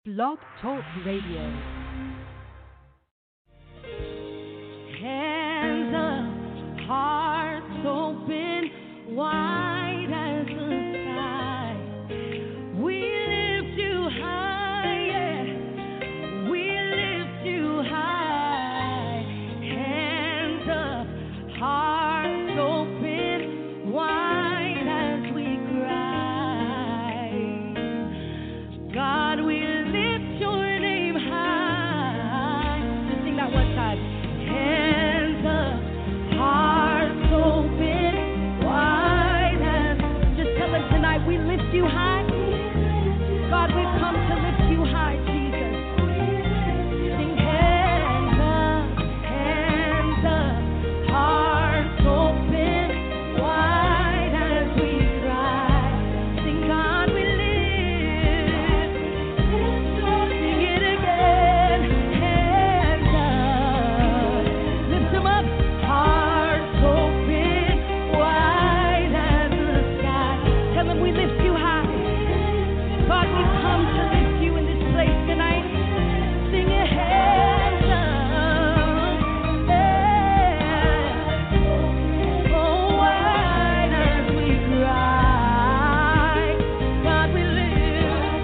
Blog Talk Radio. Hands up, hearts open, wide as the sky. We lift you high, yeah. We lift you high. Hands up, hearts open, wide as we cry. God, we lift your name high. Just sing that one time. Hands up, hearts open, wide as. Just tell us tonight, we lift you high. God, we've come to lift you high, Jesus. Sing hands up, hearts open, wide as we cry. Sing, God, we lift. Sing it again, hands up. Lift them up, hearts open, wide as the sky. Tell them we lift you high. God, we've come to lift you in this place tonight. Sing your hands up, yeah. Oh, wide as we cry. God, we lift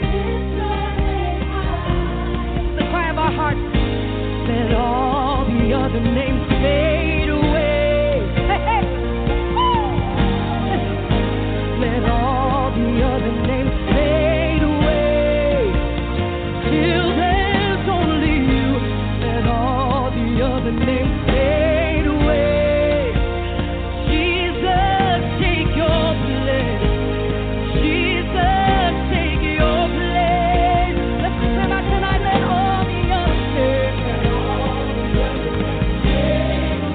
the cry of our hearts. Let all the other names fade away. Hey, hey. Woo. Let all the other names fade away till there's only you. Let all the other names fade away. Jesus, take your place. Jesus, take your place. Let's just sing out tonight. Let all the other names fade away.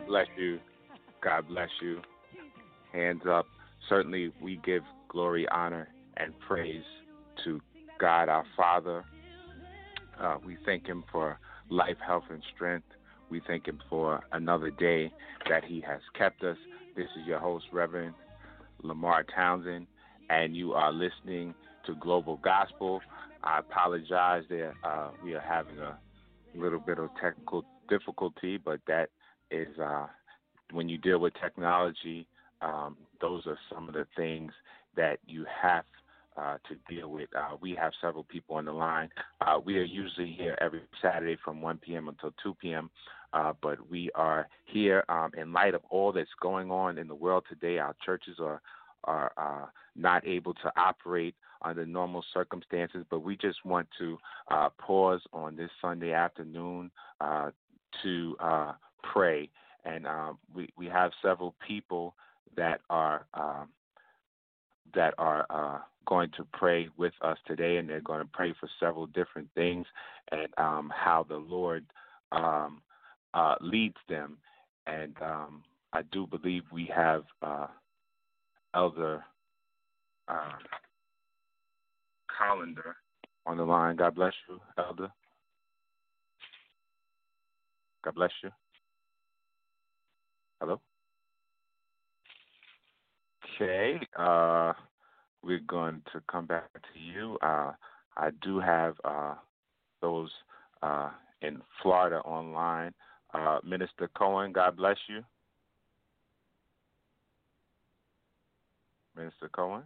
bless you. God bless you. Hands up. Certainly, we give glory, honor, and praise to God our Father. We thank Him for life, health, and strength. We thank Him for another day that He has kept us. This is your host, Reverend Lamar Townsend, and you are listening to Global Gospel. I apologize that we are having a little bit of technical difficulty, but that is when you deal with technology, those are some of the things that you have to deal with. We have several people on the line. We are usually here every Saturday from 1 p.m. until 2 p.m., but we are here in light of all that's going on in the world today. Our churches are not able to operate under normal circumstances, but we just want to pause on this Sunday afternoon to pray. And we have several people that are going to pray with us today, and they're going to pray for several different things and how the Lord leads them. And I do believe we have Elder Colander on the line. God bless you, Elder. God bless you. Hello? Okay. We're going to come back to you. I do have those in Florida online. Minister Cohen, God bless you. Minister Cohen.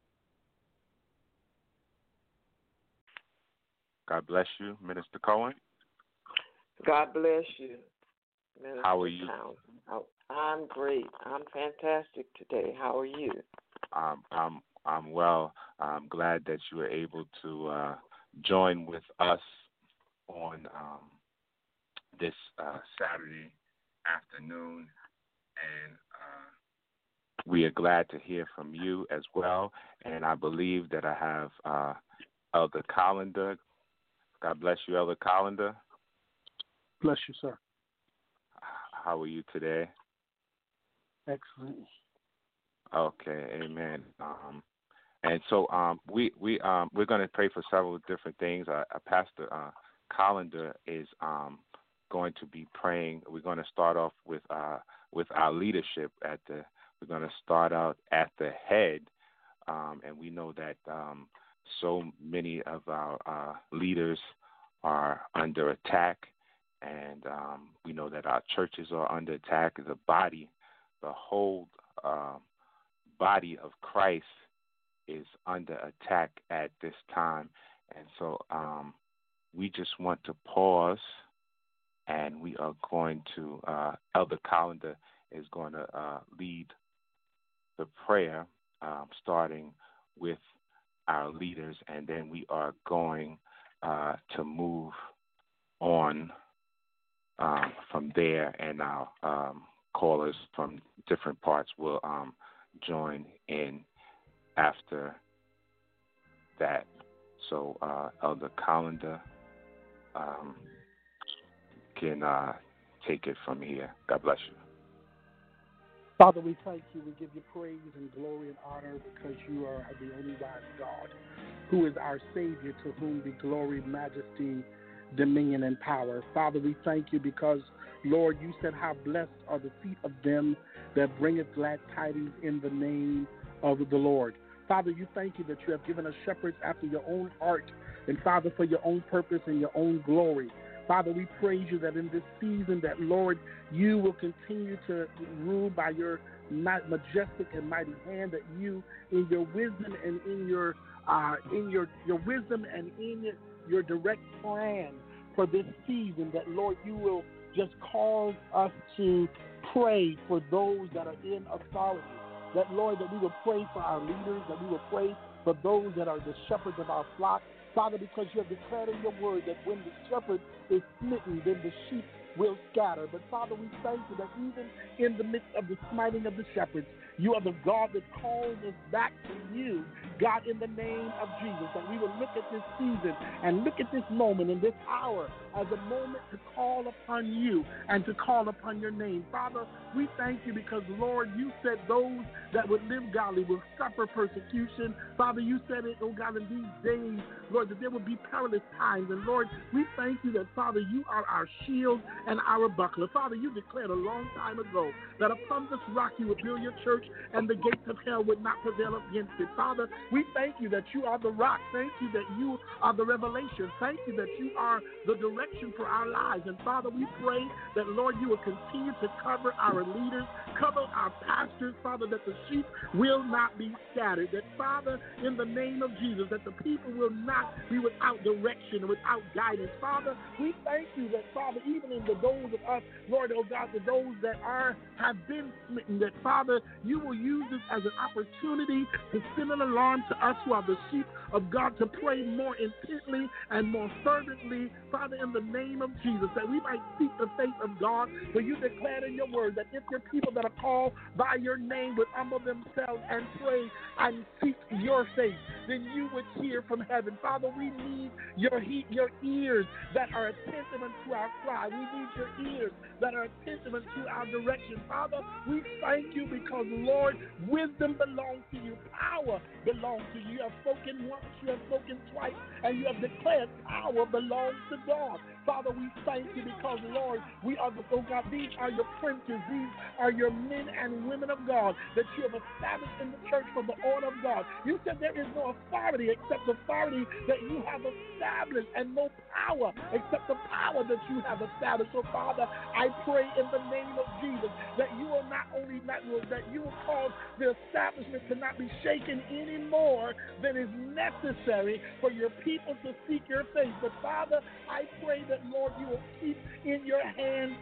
God bless you, Minister Cohen. God bless you, Minister How are you? Townsend. I'm great. I'm fantastic today. How are you? I'm well. I'm glad that you were able to join with us on this Saturday afternoon, and we are glad to hear from you as well. And I believe that I have Elder Colander. God bless you, Elder Colander. Bless you, sir. How are you today? Excellent. Okay, amen. And so we're going to pray for several different things. Pastor Colander is going to be praying. We're going to start off with our leadership we're going to start out at the head, and we know that so many of our leaders are under attack, and we know that our churches are under attack. The whole body of Christ is under attack at this time, and so we just want to pause, and we are going to Elder Colander is going to lead the prayer, starting with our leaders, and then we are going to move on from there, and our callers from different parts will join in after that. So Elder Colander can take it from here. God bless you. Father, we thank you. We give you praise and glory and honor because you are the only wise God, who is our Savior, to whom be glory, majesty, dominion, and power. Father, we thank you because, Lord, you said how blessed are the feet of them that bringeth glad tidings in the name of the Lord. Father, you thank you that you have given us shepherds after your own heart, and Father, for your own purpose and your own glory. Father, we praise you that in this season that, Lord, you will continue to rule by your majestic and mighty hand, that you, in your wisdom and in your wisdom and in your direct plan for this season, that, Lord, you will just cause us to pray for those that are in authority. That, Lord, that we will pray for our leaders, that we will pray for those that are the shepherds of our flock, Father, because you have declared in your word that when the shepherd is smitten, then the sheep will scatter. But Father, we thank you that even in the midst of the smiting of the shepherds, you are the God that calls us back to you, God, in the name of Jesus, that we will look at this season and look at this moment and this hour as a moment to call upon you and to call upon your name. Father, we thank you because, Lord, you said those that would live godly will suffer persecution. Father, you said it, oh God, in these days, Lord, that there will be perilous times. And Lord, we thank you that, Father, you are our shield and our buckler. Father, you declared a long time ago that upon this rock you would build your church and the gates of hell would not prevail against it. Father, we thank you that you are the rock. Thank you that you are the revelation. Thank you that you are the direction for our lives. And Father, we pray that, Lord, you will continue to cover our leaders, cover our pastors, Father, that the sheep will not be scattered. That, Father, in the name of Jesus, that the people will not be without direction, without guidance. Father, we thank you that, Father, even in those of us, Lord, oh God, to those that have been smitten, that, Father, you will use this as an opportunity to send an alarm to us who are the sheep of God to pray more intently and more fervently, Father, in the name of Jesus, that we might seek the face of God. For you declared in your word that if your people that are called by your name would humble themselves and pray and seek your face, then you would hear from heaven. Father, we need your ears that are attentive unto our cry. We need your ears that are attentive unto our direction. Father, we thank you because, Lord, wisdom belongs to you. Power belongs to you. You have spoken once, you have spoken twice, and you have declared power belongs to God. Father, we thank you because, Lord, we are the, oh God, these are your princes. These are your men and women of God that you have established in the church for the order of God. You said there is no authority except the authority that you have established, and no power except the power that you have established. So, Father, I pray in the name of Jesus that you will not only that you will cause the establishment to not be shaken any more than is necessary for your people to seek your face. But, Father, I pray that, Lord, you will keep in your hands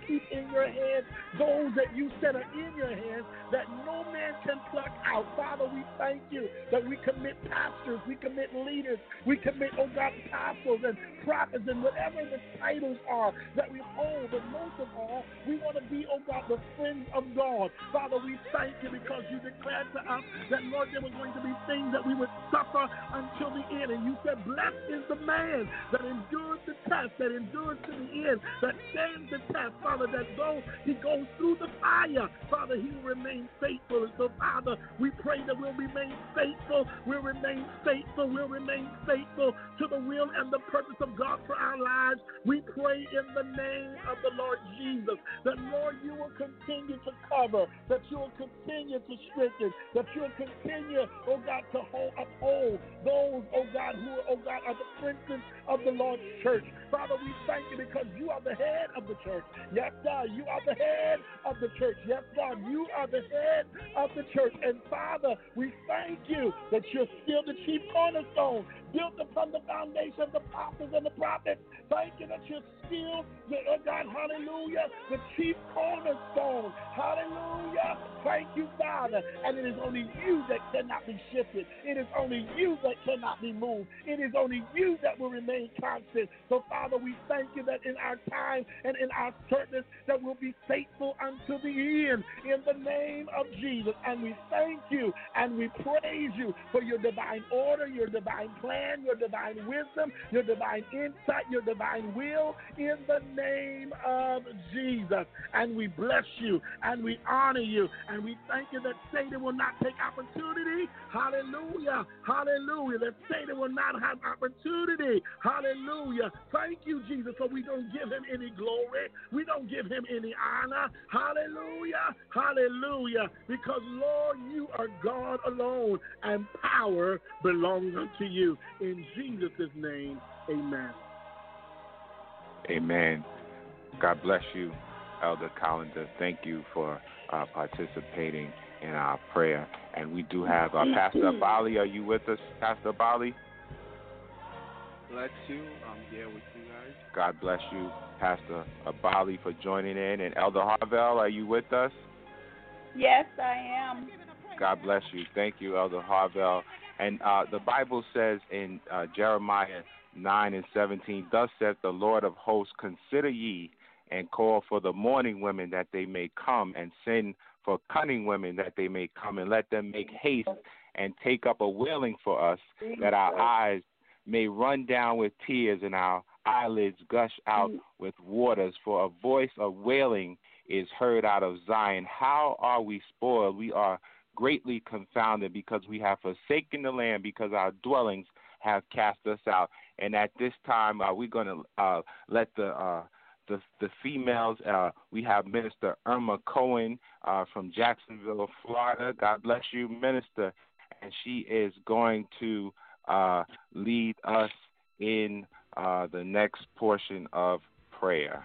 those that you said are in your hands that no man can pluck out. Father, we thank you that we commit pastors, we commit leaders, we commit, oh God, apostles and prophets and whatever the titles are that we hold. But most of all, we want to be, oh God, the friends of God. Father, we thank you because you declared to us that, Lord, there were going to be things that we would suffer until the end. And you said, blessed is the man that endures the test, that endures to the end, that stands the test, Father, that though he goes through the fire, Father, he will remain faithful. And so, Father, we pray that we'll remain faithful, we'll remain faithful to the will and the purpose of God for our lives. We pray in the name of the Lord Jesus that, Lord, you will continue to cover, that you will continue to strengthen, that you will continue, oh God, to uphold those, oh God, who, oh God, are the princes of the Lord's church. Father, we thank you because you are the head of the church. Yes, God, you are the head of the church. Yes, God, you are the head of the church. And Father, we thank you that you're still the chief cornerstone, built upon the foundation of the apostles and the prophets. Thank you that you're still, oh God, hallelujah, the chief cornerstone. Hallelujah. Thank you, Father. And it is only you that cannot be shifted. It is only you that cannot be moved. It is only you that will remain constant. So, Father, we thank you that in our time and in our certainty that we'll be faithful unto the end in the name of Jesus. And we thank you and we praise you for your divine order, your divine plan, your divine wisdom, your divine insight, your divine will in the name of Jesus. And we bless you and we honor you and we thank you that Satan will not take opportunity. Hallelujah. Hallelujah. That Satan will not have opportunity. Hallelujah. Thank you, Jesus, for we don't give him any glory. We don't give him any honor. Hallelujah. Hallelujah. Because, Lord, you are God alone and power belongs unto you. In Jesus' name, amen. Amen. God bless you, Elder Collins. Thank you for participating in our prayer. And we do have Pastor Abali. Are you with us, Pastor Abali? Bless you. I'm here with you guys. God bless you, Pastor Abali, for joining in. And Elder Harvell, are you with us? Yes, I am. God bless you. Thank you, Elder Harvell. And the Bible says in Jeremiah 9:17, thus saith the Lord of hosts, consider ye and call for the mourning women that they may come, and send for cunning women that they may come, and let them make haste and take up a wailing for us, that our eyes may run down with tears and our eyelids gush out with waters. For a voice of wailing is heard out of Zion. How are we spoiled? We are greatly confounded, because we have forsaken the land, because our dwellings have cast us out. And at this time, we're going to let the females, we have Minister Irma Cohen from Jacksonville, Florida. God bless you, Minister. And she is going to lead us in the next portion of prayer.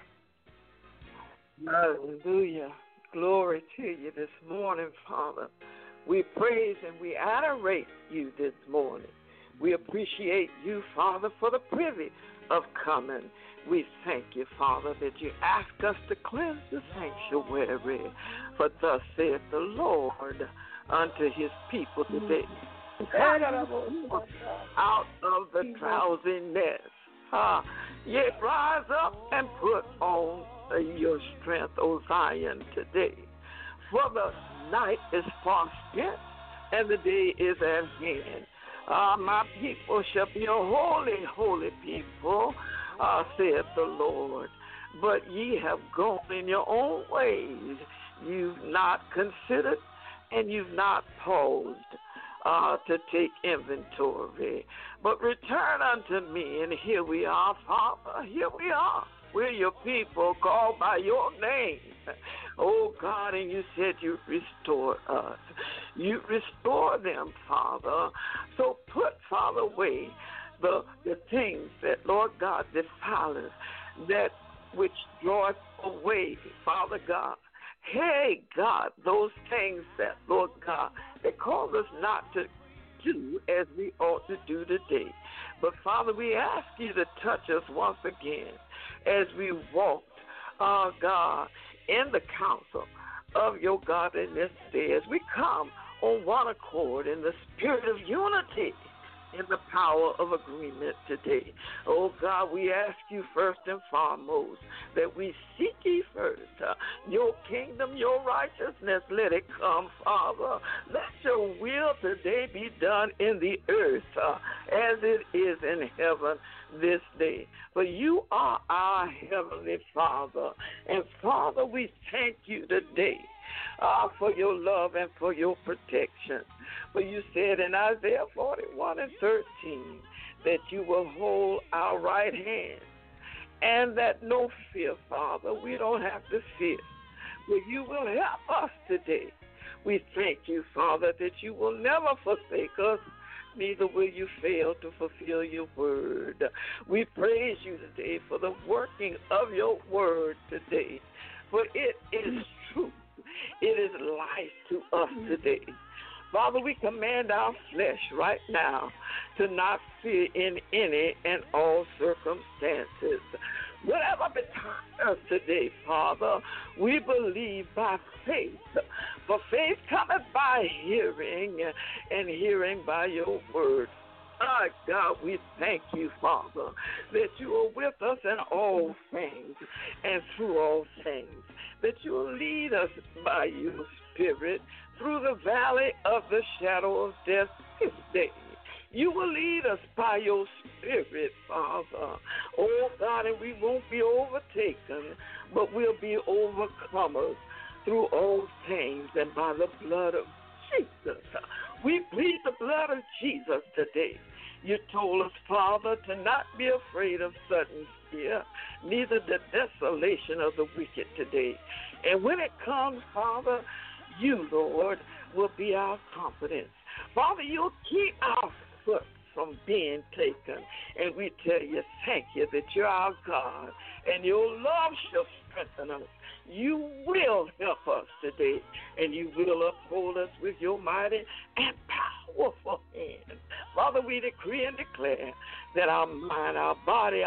Hallelujah. Glory to you this morning, Father. We praise and we adorate you this morning. We appreciate you, Father, for the privilege of coming. We thank you, Father, that you ask us to cleanse the sanctuary. For thus saith the Lord unto his people today, out of the drowsiness, yet rise up and put on your strength, O Zion, today. For the night is far spent, and the day is at hand. My people shall be a holy, holy people, saith the Lord. But ye have gone in your own ways. You've not considered, and you've not paused to take inventory. But return unto me, and here we are, Father. Here we are. We're your people called by your name. Oh, God, and you said you restore us. You restore them, Father. So put, Father, away the things that, Lord God, defile us, that which draweth away, Father God. Hey, God, those things that, Lord God, that cause us not to do as we ought to do today. But, Father, we ask you to touch us once again as we walked, God, in the counsel of your godliness today, as we come on one accord in the spirit of unity, in the power of agreement today. Oh, God, we ask you first and foremost that we seek ye first your kingdom, your righteousness. Let it come, Father. Let your will today be done in the earth as it is in heaven this day. For you are our heavenly Father. And, Father, we thank you today for your love and for your protection. For you said in Isaiah 41:13 that you will hold our right hand, and that no fear, Father, we don't have to fear. But you will help us today. We thank you, Father, that you will never forsake us, neither will you fail to fulfill your word. We praise you today for the working of your word today, for it is truth. It is life to us today. Father, we command our flesh right now to not fear in any and all circumstances. Whatever betide us today, Father, we believe by faith. For faith cometh by hearing, and hearing by your word. Ah, God, we thank you, Father, that you are with us in all things and through all things, that you will lead us by your Spirit through the valley of the shadow of death this day. You will lead us by your Spirit, Father. Oh, God, and we won't be overtaken, but we'll be overcomers through all things and by the blood of Jesus. We plead the blood of Jesus today. You told us, Father, to not be afraid of sudden fear, neither the desolation of the wicked today. And when it comes, Father, you, Lord, will be our confidence. Father, you'll keep our foot from being taken. And we tell you, thank you that you're our God, and your love shall strengthen us. You will help us today, and you will uphold us with your mighty and powerful hand. Father, we decree and declare that our mind, our body, our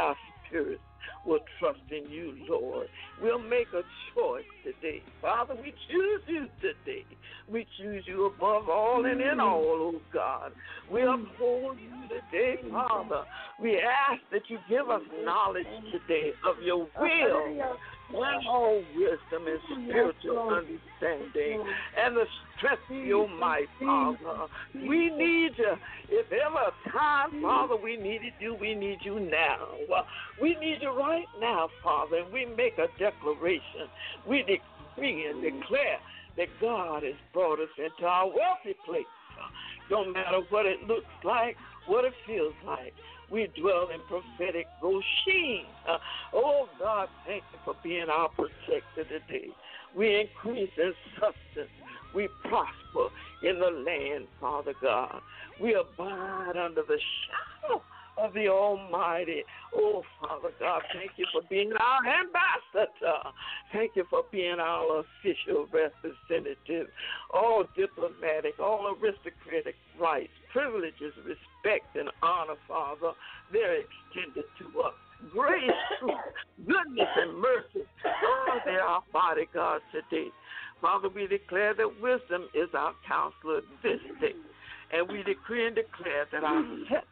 spirit will trust in you, Lord. We'll make a choice today. Father, we choose you today. We choose you above all and in all, oh God. We uphold you today, Father. We ask that you give us knowledge today of your will and all wisdom and spiritual understanding and the strength of your might, Father. We need you. If ever a time, Father, we needed you, we need you now. We need you right now, Father, and we make a declaration. We decree and declare that God has brought us into our wealthy place. No matter what it looks like, what it feels like. We dwell in prophetic Goshen. Oh, God, thank you for being our protector today. We increase in substance. We prosper in the land, Father God. We abide under the shadow of the Almighty. Oh, Father God, thank you for being our ambassador. Thank you for being our official representative. All diplomatic, all aristocratic rights, privileges, respect, and honor, Father, they're extended to us. Grace, truth, goodness, and mercy, oh, they're our bodyguards today. Father, we declare that wisdom is our counselor this day. And we decree and declare that our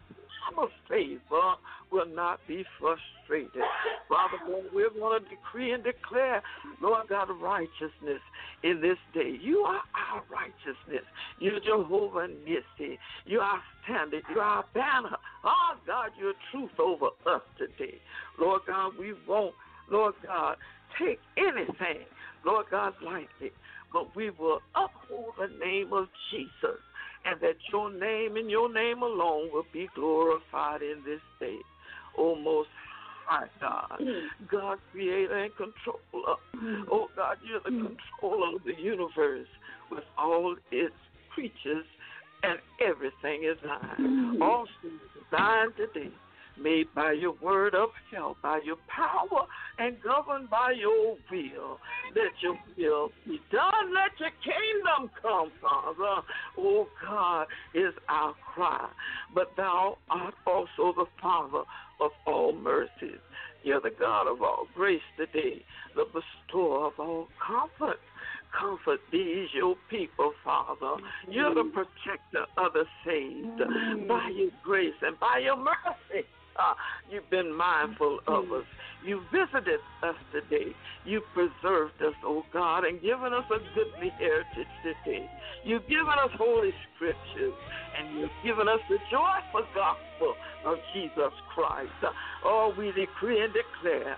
of favor will not be frustrated. Father God, we're going to decree and declare, Lord God, righteousness in this day. You are our righteousness. You're Jehovah Nissi. You are our standard. You are our banner. Oh, God, your truth over us today. Lord God, we won't, Lord God, take anything, Lord God, lightly, but we will uphold the name of Jesus, and that your name and your name alone will be glorified in this day. O Most High God, God, creator and controller. Oh, God, you're the controller of the universe with all its creatures, and everything is thine. All things are thine today, made by your word upheld by your power and governed by your will. Let your will be done. Let your kingdom come, Father. Oh, God, is our cry. But thou art also the Father of all mercies. You're the God of all grace today, the bestower of all comfort. Comfort these, your people, Father. You're the protector of the saved. By your grace and by your mercy, you've been mindful of us. You visited us today. You preserved us, oh God, and given us a goodly heritage today. You've given us holy scriptures, and you've given us the joyful gospel of Jesus Christ. Oh, we decree and declare,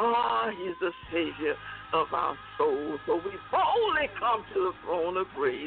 he's the Savior of our souls. So we boldly come to the throne of grace.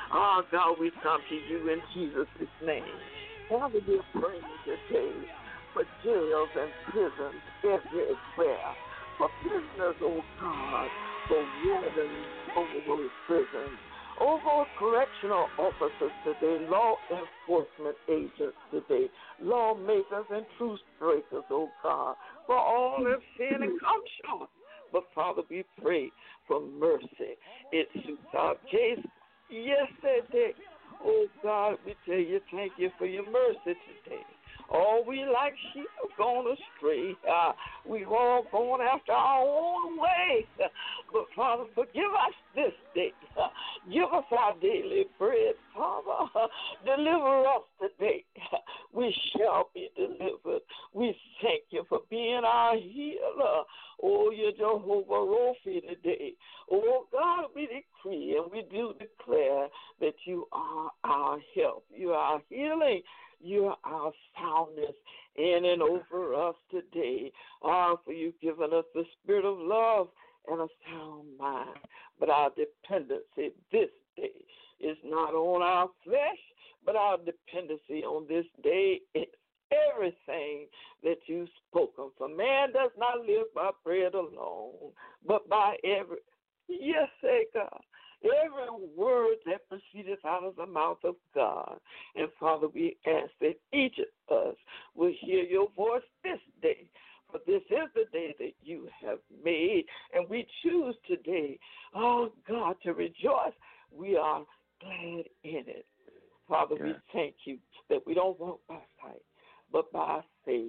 God, we come to you in Jesus' name. Father, we are praying today for jails and prisons everywhere, for prisoners, oh God, for wardens over those prisons, over correctional officers today, law enforcement agents today, lawmakers and truth breakers, oh God, for all have sinned and come short. But Father, we pray for mercy. It suits our case. Yes, it did. Oh God, we tell you thank you for your mercy today. Oh, we like sheep have gone astray. We've all gone after our own way. But, Father, forgive us this day. Give us our daily bread, Father. Deliver us today. We shall be delivered. We thank you for being our healer. Oh, you're Jehovah Rophi today. Oh, God, we decree and we do declare that you are our help. You are our healing. You are our soundness in and over us today. For you've given us the spirit of love and a sound mind. But our dependency this day is not on our flesh, but our dependency on this day is everything that you've spoken. For man does not live by bread alone, but by every, yes, say God, every word that proceedeth out of the mouth of God. And Father, we ask that each of us will hear your voice this day. For this is the day that you have made, and we choose today, oh God, to rejoice. We are glad in it. Father, we thank you that we don't walk by sight, but by faith.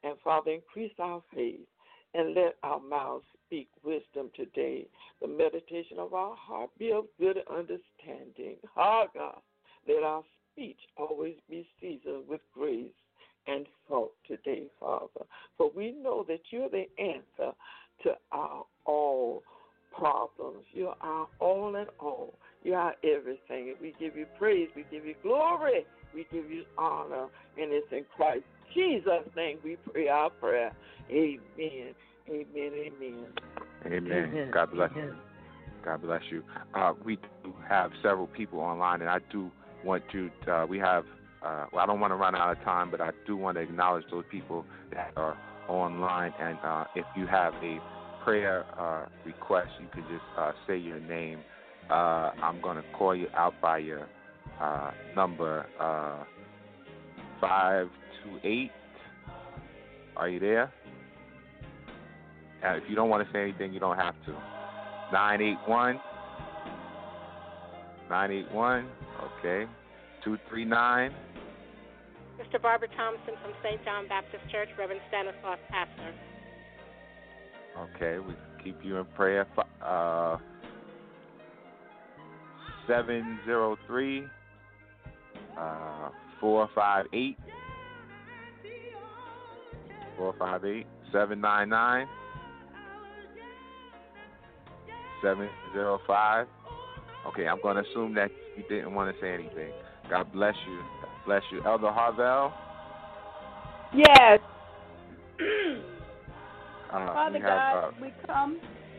And Father, increase our faith and let our mouths speak wisdom today. The meditation of our heart be of good understanding. Ah, God, let our speech always be seasoned with grace and thought today, Father. For we know that you're the answer to our all problems. You're our all in all. You are everything. And we give you praise. We give you glory. We give you honor. And it's in Christ Jesus' name we pray our prayer. Amen. Amen. Amen. Amen. God bless you. God bless you. We do have several people online, and I do want to, we have, I don't want to run out of time, but I do want to acknowledge those people that are online. And if you have a prayer request, you can just say your name. I'm going to call you out by your number 528. Are you there? If you don't want to say anything, you don't have to. 981. Okay. 239. Mr. Barbara Thompson from St. John Baptist Church, Reverend Stanislaus Pastor. Okay, we keep you in prayer. 703 458 799 705. Okay, I'm going to assume that you didn't want to say anything. God bless you. God bless you. Elder Harvell? Yes. Father God, we come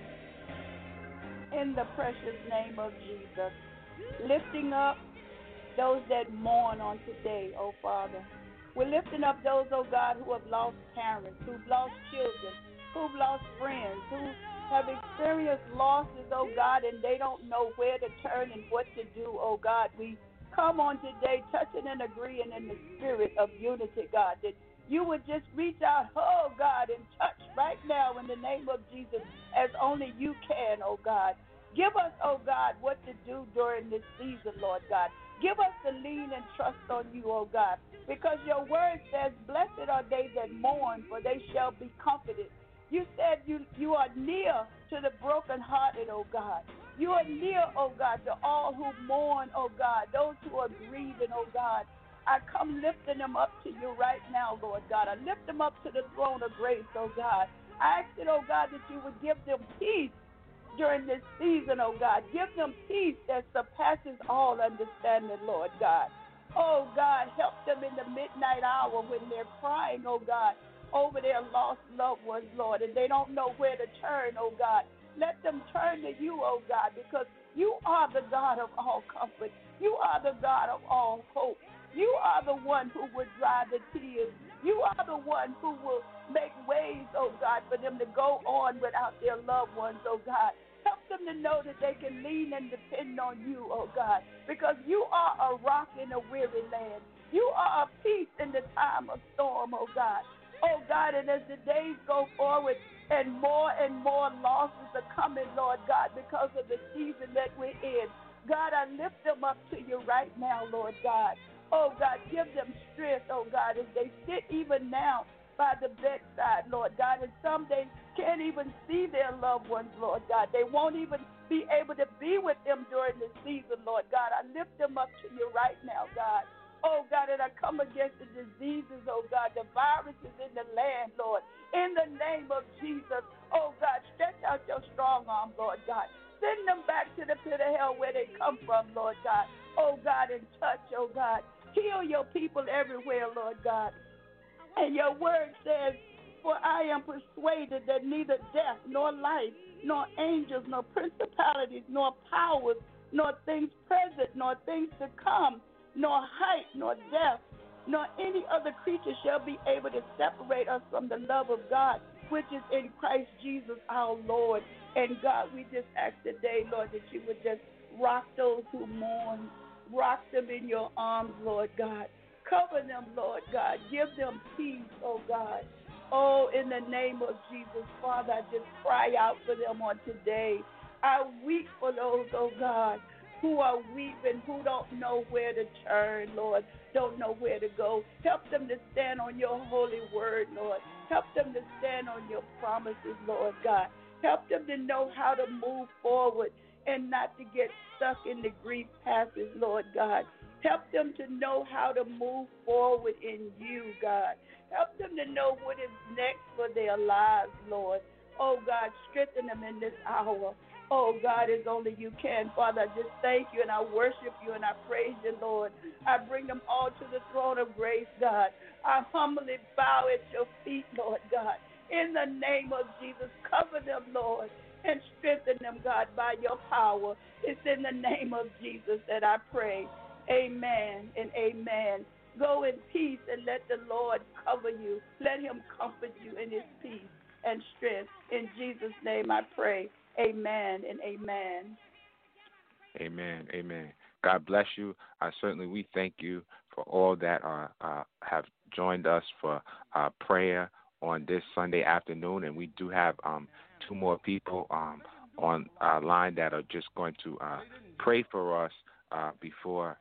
in the precious name of Jesus, lifting up those that mourn on today, oh Father. We're lifting up those, oh God, who have lost parents, who've lost children, who've lost friends, who have experienced losses, oh God, and they don't know where to turn and what to do, oh God. We come on today touching and agreeing in the spirit of unity, God, that you would just reach out, oh God, and touch right now in the name of Jesus as only you can, oh God. Give us, oh God, what to do during this season, Lord God. Give us to lean and trust on you, oh God, because your word says, blessed are they that mourn, for they shall be comforted. You said you are near to the brokenhearted, oh God. You are near, oh God, to all who mourn, oh God, those who are grieving, oh God. I come lifting them up to you right now, Lord God. I lift them up to the throne of grace, oh God. I ask it, oh God, that you would give them peace during this season, oh God. Give them peace that surpasses all understanding, Lord God. Oh God, help them in the midnight hour when they're crying, oh God, over their lost loved ones, Lord, and they don't know where to turn, oh God. Let them turn to you, oh God, because you are the God of all comfort. You are the God of all hope. You are the one who would dry the tears. You are the one who will make ways, oh God, for them to go on without their loved ones, oh God. Help them to know that they can lean and depend on you, oh God, because you are a rock in a weary land. You are a peace in the time of storm, oh God. Oh God, and as the days go forward and more losses are coming, Lord God, because of the season that we're in, God, I lift them up to you right now, Lord God. Oh, God, give them strength, oh, God, as they sit even now by the bedside, Lord God, and some they can't even see their loved ones, Lord God. They won't even be able to be with them during the season, Lord God. I lift them up to you right now, God. Oh, God, and I come against the diseases, oh, God, the viruses in the land, Lord. In the name of Jesus, oh, God, stretch out your strong arm, Lord God. Send them back to the pit of hell where they come from, Lord God. Oh, God, and touch, oh, God. Heal your people everywhere, Lord God. And your word says, for I am persuaded that neither death, nor life, nor angels, nor principalities, nor powers, nor things present, nor things to come, nor height, nor depth, nor any other creature shall be able to separate us from the love of God, which is in Christ Jesus our Lord. And God, we just ask today, Lord, that you would just rock those who mourn. Rock them in your arms, Lord God. Cover them, Lord God. Give them peace, oh God. Oh, in the name of Jesus, Father, I just cry out for them on today. I weep for those, oh God, who are weeping, who don't know where to turn, Lord, don't know where to go. Help them to stand on your holy word, Lord. Help them to stand on your promises, Lord God. Help them to know how to move forward and not to get stuck in the grief passes, Lord God. Help them to know how to move forward in you, God. Help them to know what is next for their lives, Lord. Oh, God, strengthen them in this hour. Oh, God, as only you can. Father, I just thank you and I worship you and I praise you, Lord. I bring them all to the throne of grace, God. I humbly bow at your feet, Lord God. In the name of Jesus, cover them, Lord, and strengthen them, God, by your power. It's in the name of Jesus that I pray. Amen and amen. Go in peace and let the Lord cover you. Let him comfort you in his peace and strength. In Jesus' name I pray. Amen and amen. Amen. Amen. God bless you. We thank you for all that have joined us for prayer on this Sunday afternoon. And we do have two more people on our line that are just going to pray for us before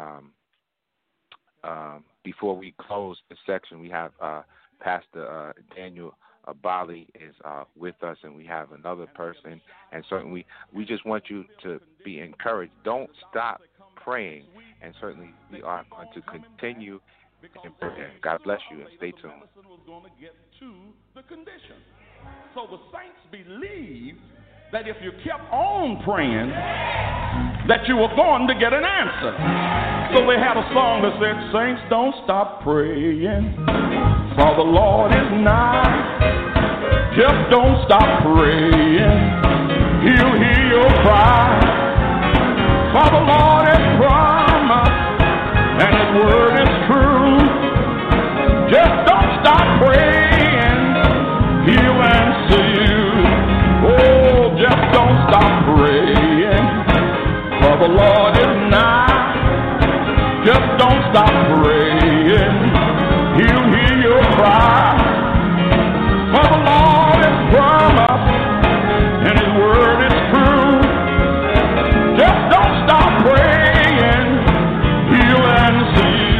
we close the section. We have Pastor Daniel Abali is with us, and we have another person. And certainly we just want you to be encouraged. Don't stop praying, and certainly we are going to continue in prayer. God bless you, and stay tuned. Was going to get to the condition. So the saints believed that if you kept on praying, that you were going to get an answer. So they had a song that said, "Saints, don't stop praying, for the Lord is nigh. Just don't stop praying, he'll hear your cry. For the Lord has promised, and his word is true. Just don't stop praying, he'll answer you. Oh, just don't stop praying, for the Lord is nigh. Just don't stop praying, he'll hear your cry. For the Lord has promised, and his word is true. Just don't stop praying, he'll answer you."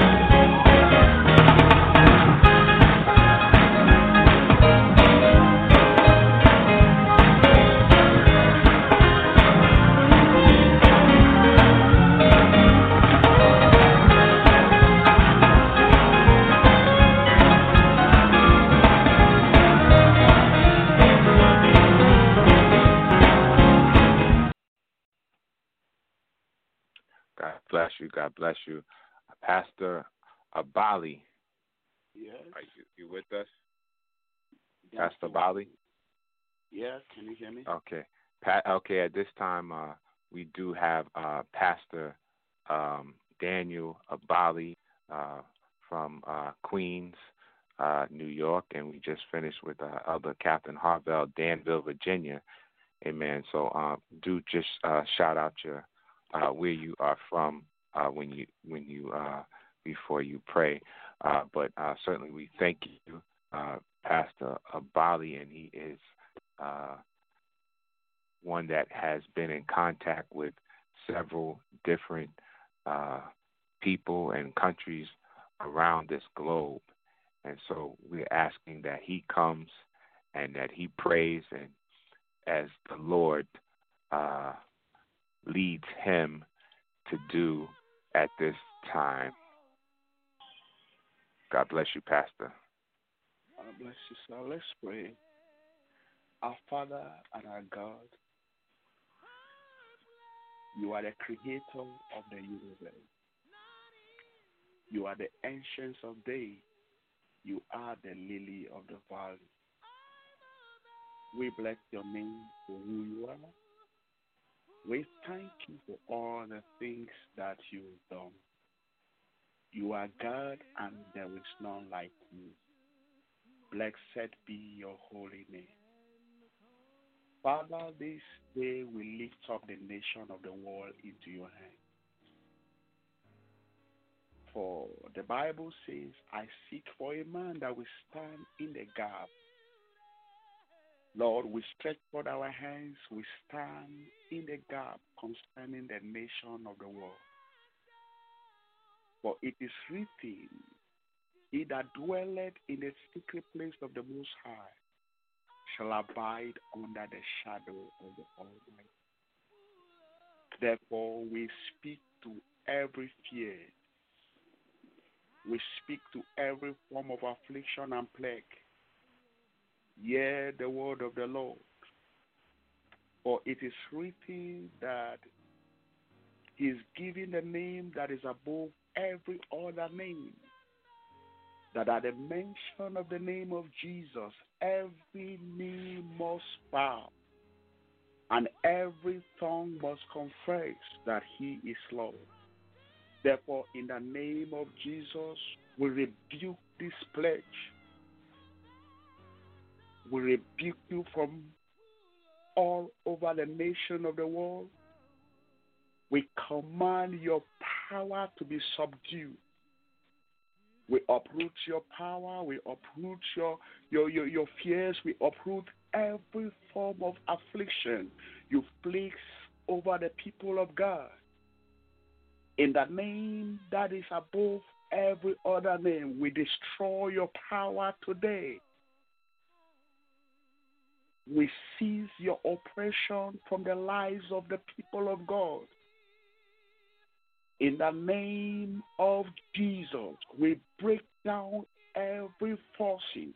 God bless you. Pastor Abali. Yes. Are you with us? Yes. Pastor Abali? Yes, can you hear me? Okay. Okay, at this time, we do have Pastor Daniel Abali from Queens, New York, and we just finished with Elder Captain Harvell, Danville, Virginia. Amen. So do just shout out your where you are from when you before you pray. But certainly we thank you, Pastor Abali, and he is one that has been in contact with several different people and countries around this globe. And so we're asking that he comes and that he prays, and as the Lord leads him to do at this time. God bless you, Pastor. God bless you, sir. Let's pray. Our Father and our God, you are the creator of the universe. You are the ancient of days. You are the lily of the valley. We bless your name for who you are. We thank you for all the things that you've done. You are God, and there is none like you. Blessed be your holy name. Father, this day we lift up the nation of the world into your hands. For the Bible says, I seek for a man that will stand in the gap Lord, we stretch forth our hands, we stand in the gap concerning the nation of the world. For it is written, he that dwelleth in the secret place of the Most High shall abide under the shadow of the Almighty. Therefore, we speak to every fear. We speak to every form of affliction and plague. Hear the word of the Lord. For it is written that he is given the name that is above every other name, that at the mention of the name of Jesus, every knee must bow and every tongue must confess that he is Lord. Therefore, in the name of Jesus, we rebuke this pledge. We rebuke you from all over the nation of the world. We command your power to be subdued. We uproot your power. We uproot your fears. We uproot every form of affliction you place over the people of God. In the name that is above every other name, we destroy your power today. We seize your oppression from the lives of the people of God. In the name of Jesus, we break down every forces.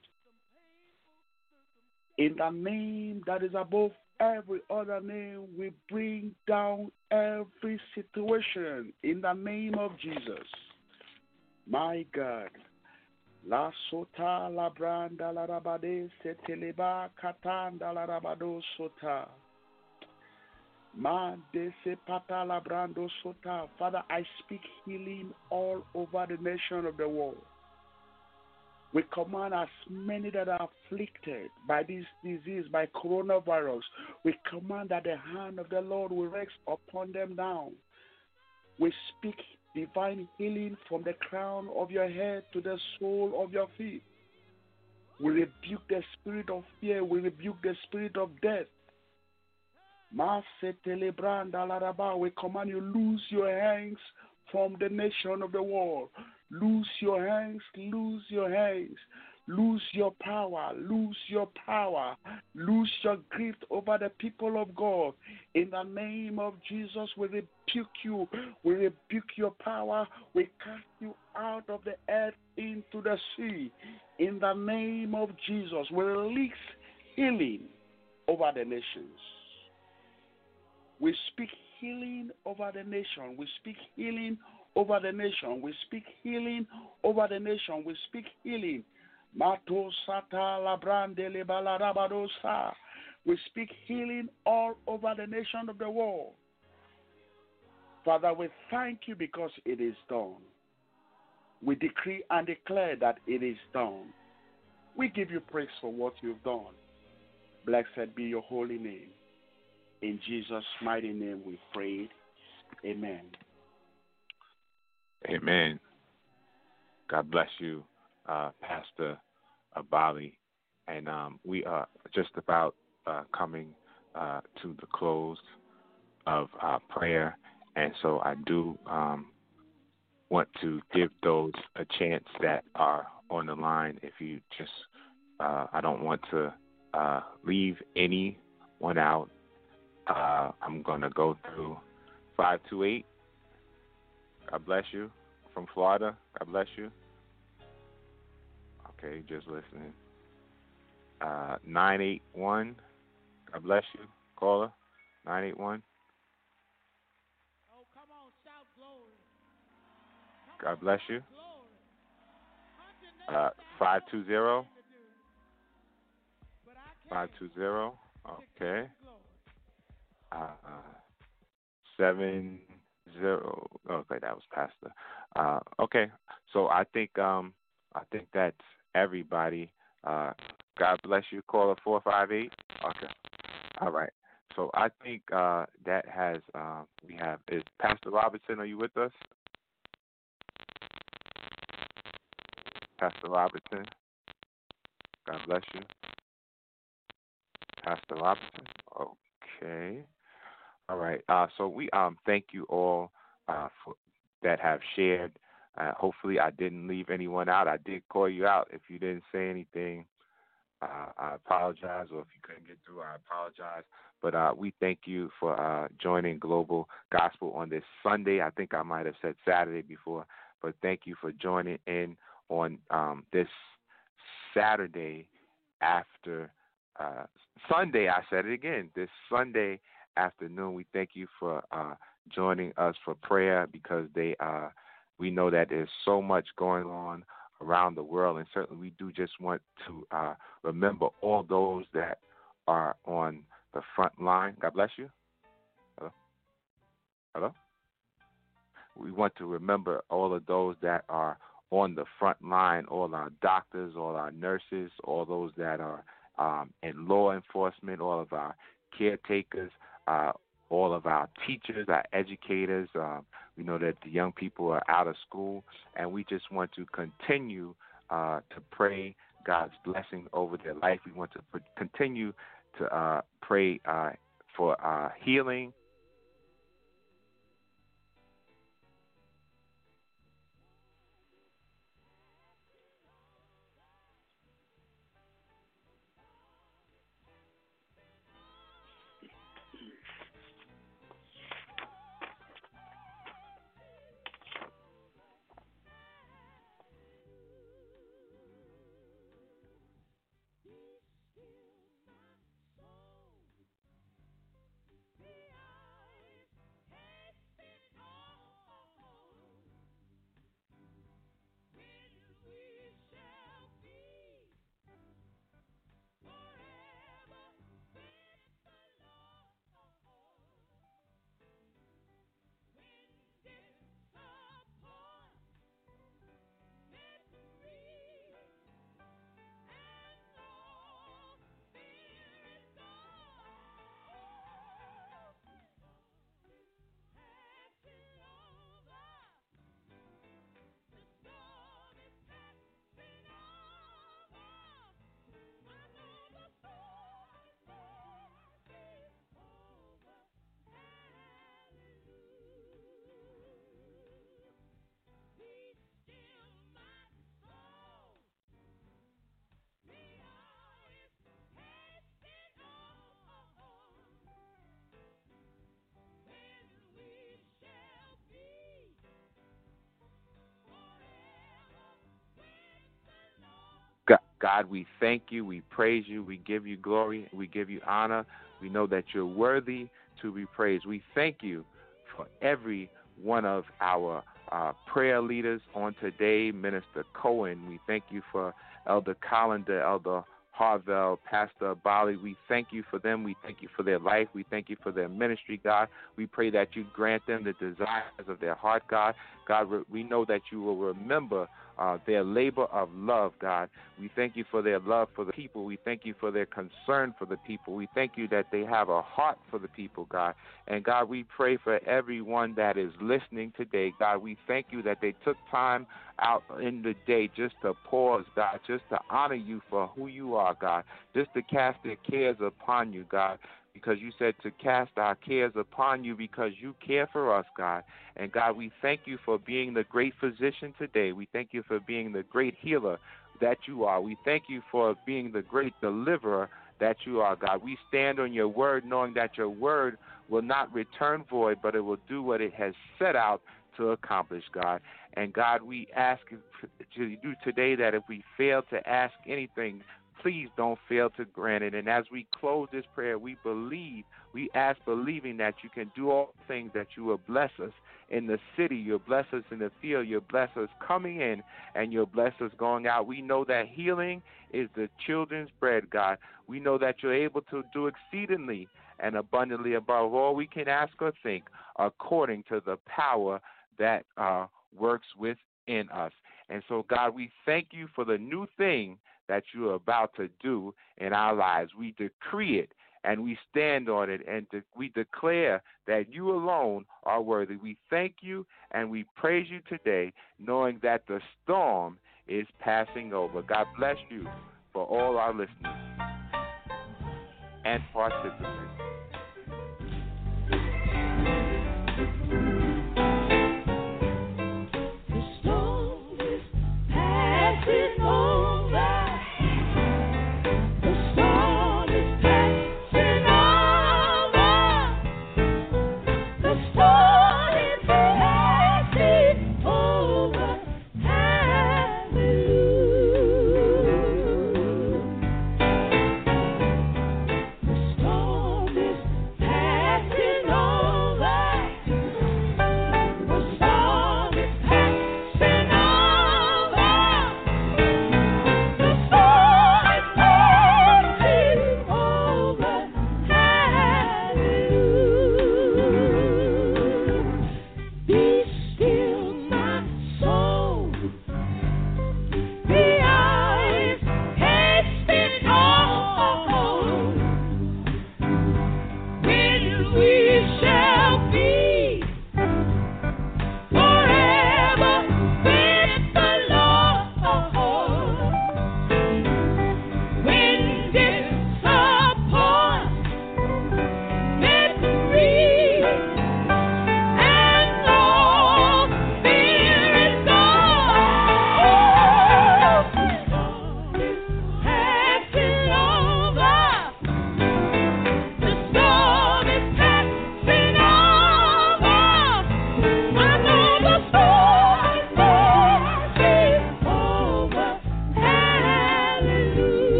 In the name that is above every other name, we bring down every situation. In the name of Jesus. My God. La sota la branda la rabade seteleba katanda la rabado sota. Ma de se pata la brando sota. Father, I speak healing all over the nation of the world. We command as many that are afflicted by this disease, by coronavirus, we command that the hand of the Lord will rest upon them now. We speak divine healing from the crown of your head to the sole of your feet. We rebuke the spirit of fear. We rebuke the spirit of death. We command you, lose your hands from the nation of the world. Lose your hands, lose your hands. Lose your power, lose your power, lose your grip over the people of God. In the name of Jesus, we rebuke you. We rebuke your power. We cast you out of the earth into the sea. In the name of Jesus, we release healing over the nations. We speak healing over the nation. We speak healing over the nation. We speak healing over the nation. We speak healing. We speak healing all over the nation of the world. Father, we thank you because it is done. We decree and declare that it is done. We give you praise for what you've done. Blessed be your holy name. In Jesus' mighty name we pray. Amen. Amen. God bless you, Pastor Abali. And we are just about coming to the close of our prayer. And so I do want to give those a chance that are on the line. If you just, I don't want to leave anyone out. I'm going to go through 528. God bless you. From Florida. God bless you. Okay, just listening. 981. God bless you, caller. 981. Oh, come on, shout glory. God bless you. 520. 520. Okay. 70. Okay, that was Pastor. Okay, so I think that's everybody. God bless you, caller 458. Okay, all right. So I think that has we have is Pastor Robertson. Are you with us, Pastor Robertson? God bless you. Pastor Robinson. Okay. All right. So we thank you all for that have shared. Hopefully, I didn't leave anyone out. I did call you out if you didn't say anything. I apologize, or if you couldn't get through, I apologize. But we thank you for joining Global Gospel on this Sunday. I think I might have said Saturday before, but thank you for joining in on this Saturday after Sunday. I said it again. This Sunday afternoon, we thank you for joining us for prayer, because we know that there's so much going on around the world, and certainly we do just want to remember all those that are on the front line. God bless you. Hello? Hello? We want to remember all of those that are on the front line, all our doctors, all our nurses, all those that are in law enforcement, all of our caretakers, all of our teachers, our educators. We know that the young people are out of school, and we just want to continue to pray God's blessing over their life. We want to continue to pray for healing. God, we thank you, we praise you, we give you glory, we give you honor. We know that you're worthy to be praised. We thank you for every one of our prayer leaders on today, Minister Cohen. We thank you for Elder Collender, Elder Harvell, Pastor Bali. We thank you for them. We thank you for their life. We thank you for their ministry, God. We pray that you grant them the desires of their heart, God. God, we know that you will remember their labor of love, God. We thank you for their love for the people. We thank you for their concern for the people. We thank you that they have a heart for the people, God. And God, we pray for everyone that is listening today, God. We thank you that they took time out in the day just to pause, God, just to honor you for who you are, God, just to cast their cares upon you, God, because you said to cast our cares upon you because you care for us, God. And God, we thank you for being the great physician today. We thank you for being the great healer that you are. We thank you for being the great deliverer that you are, God. We stand on your word knowing that your word will not return void, but it will do what it has set out to accomplish, God. And God, we ask you today that if we fail to ask anything, please don't fail to grant it. And as we close this prayer, we ask believing that you can do all things, that you will bless us in the city, you'll bless us in the field, you'll bless us coming in, and you'll bless us going out. We know that healing is the children's bread, God. We know that you're able to do exceedingly and abundantly above all we can ask or think, according to the power that works within us. And so, God, we thank you for the new thing that you are about to do in our lives. We decree it and we stand on it, and we declare that you alone are worthy. We thank you and we praise you today, knowing that the storm is passing over. God bless you for all our listeners. and participants. The storm is passing over.